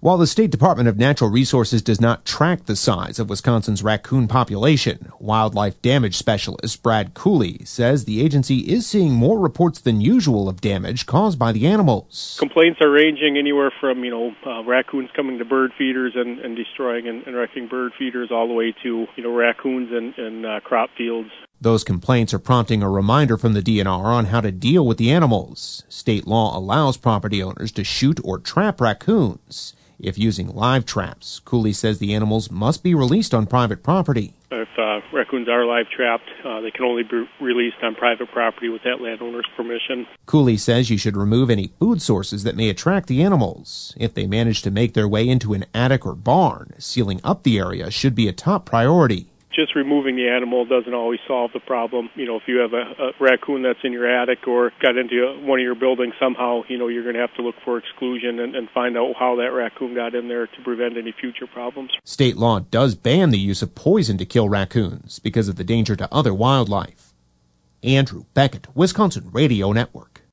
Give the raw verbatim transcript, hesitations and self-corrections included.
While the State Department of Natural Resources does not track the size of Wisconsin's raccoon population, wildlife damage specialist Brad Cooley says the agency is seeing more reports than usual of damage caused by the animals. Complaints are ranging anywhere from, you know, uh, raccoons coming to bird feeders and, and destroying and, and wrecking bird feeders all the way to, you know, raccoons in, in uh, crop fields. Those complaints are prompting a reminder from the D N R on how to deal with the animals. State law allows property owners to shoot or trap raccoons. If using live traps, Cooley says the animals must be released on private property. If uh, raccoons are live trapped, uh, they can only be released on private property with that landowner's permission. Cooley says you should remove any food sources that may attract the animals. If they manage to make their way into an attic or barn, sealing up the area should be a top priority. Just removing the animal doesn't always solve the problem. You know, if you have a, a raccoon that's in your attic or got into one of your buildings somehow, you know, you're going to have to look for exclusion and, and find out how that raccoon got in there to prevent any future problems. State law does ban the use of poison to kill raccoons because of the danger to other wildlife. Andrew Beckett, Wisconsin Radio Network.